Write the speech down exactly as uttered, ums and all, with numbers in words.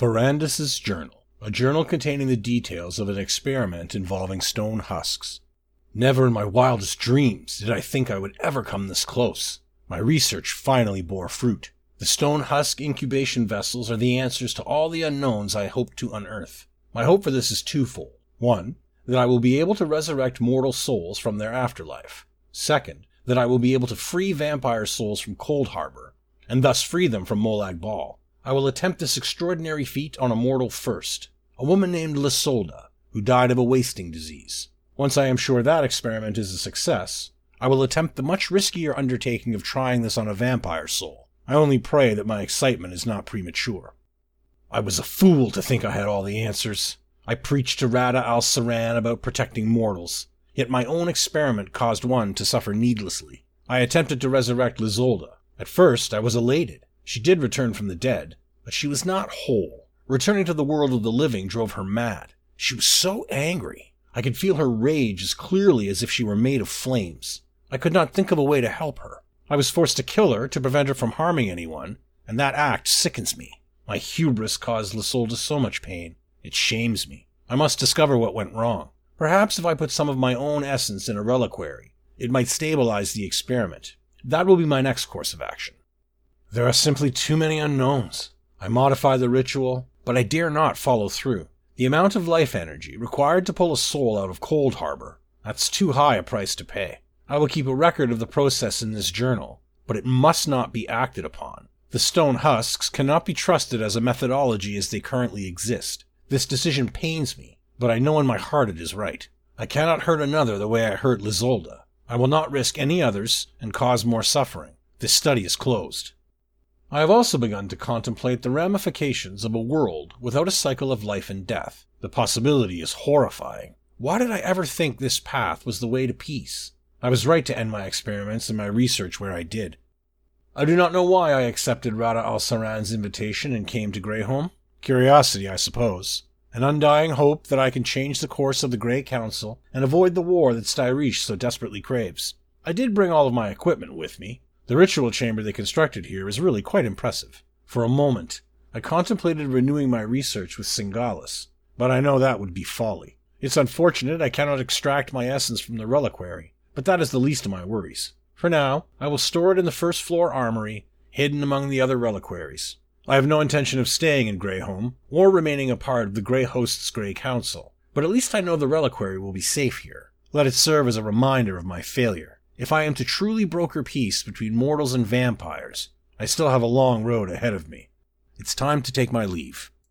Ferrandis' Journal, a journal containing the details of an experiment involving stone husks. Never in my wildest dreams did I think I would ever come this close. My research finally bore fruit. The stone husk incubation vessels are the answers to all the unknowns I hope to unearth. My hope for this is twofold. One, that I will be able to resurrect mortal souls from their afterlife. Second, that I will be able to free vampire souls from Cold Harbor, and thus free them from Molag Bal. I will attempt this extraordinary feat on a mortal first, a woman named Lysolda, who died of a wasting disease. Once I am sure that experiment is a success, I will attempt the much riskier undertaking of trying this on a vampire soul. I only pray that my excitement is not premature. I was a fool to think I had all the answers. I preached to Rada al-Saran about protecting mortals, yet my own experiment caused one to suffer needlessly. I attempted to resurrect Lysolda. At first, I was elated. She did return from the dead, but she was not whole. Returning to the world of the living drove her mad. She was so angry. I could feel her rage as clearly as if she were made of flames. I could not think of a way to help her. I was forced to kill her to prevent her from harming anyone, and that act sickens me. My hubris caused Lysolda so much pain. It shames me. I must discover what went wrong. Perhaps if I put some of my own essence in a reliquary, it might stabilize the experiment. That will be my next course of action. There are simply too many unknowns. I modify the ritual, but I dare not follow through. The amount of life energy required to pull a soul out of Cold Harbor, that's too high a price to pay. I will keep a record of the process in this journal, but it must not be acted upon. The stone husks cannot be trusted as a methodology as they currently exist. This decision pains me, but I know in my heart it is right. I cannot hurt another the way I hurt Lysolda. I will not risk any others and cause more suffering. This study is closed. I have also begun to contemplate the ramifications of a world without a cycle of life and death. The possibility is horrifying. Why did I ever think this path was the way to peace? I was right to end my experiments and my research where I did. I do not know why I accepted Rada al-Saran's invitation and came to Greyholm. Curiosity, I suppose. An undying hope that I can change the course of the Grey Council and avoid the war that Styrish so desperately craves. I did bring all of my equipment with me. The ritual chamber they constructed here is really quite impressive. For a moment, I contemplated renewing my research with Singalis, but I know that would be folly. It's unfortunate I cannot extract my essence from the reliquary, but that is the least of my worries. For now, I will store it in the first floor armory, hidden among the other reliquaries. I have no intention of staying in Greyholm, or remaining a part of the Grey Host's Grey Council, but at least I know the reliquary will be safe here. Let it serve as a reminder of my failure. If I am to truly broker peace between mortals and vampires, I still have a long road ahead of me. It's time to take my leave.